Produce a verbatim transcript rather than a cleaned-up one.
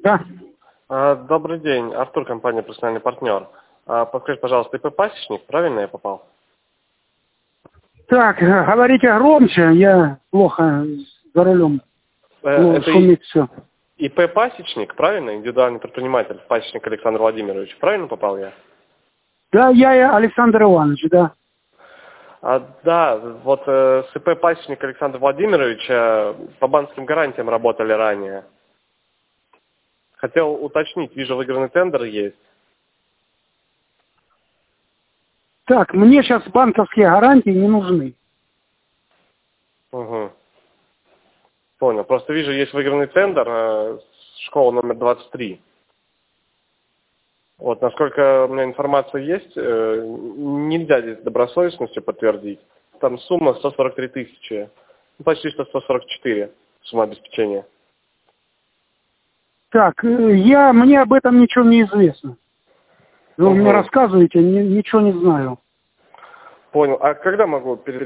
Да. А, Добрый день, Артур, компания «Профессиональный партнер». А, Подскажите, пожалуйста, ИП «Пасечник», правильно я попал? Так, э, говорите громче, я плохо за рулем. Э, Ну, Это шумит все. И- ИП «Пасечник», правильно? Индивидуальный предприниматель, Пасечник Александр Владимирович. Правильно попал я? Да, я и Александр Иванович, да. А, да, вот э, с ИП «Пасечник» Александр Владимирович э, по банковским гарантиям работали ранее. Хотел уточнить, вижу, выигранный тендер есть. Так, мне сейчас банковские гарантии не нужны. Угу. Понял. Просто вижу, есть выигранный тендер, э, школа номер двадцать три. Вот, насколько у меня информация есть, э, нельзя здесь добросовестностью подтвердить. Там сумма сто сорок три тысячи, ну, почти что сто сорок четыре сумма обеспечения. Так, э, я, мне об этом ничего не известно. Вы Угу. мне рассказываете, ни- ничего не знаю. Понял. А когда могу перед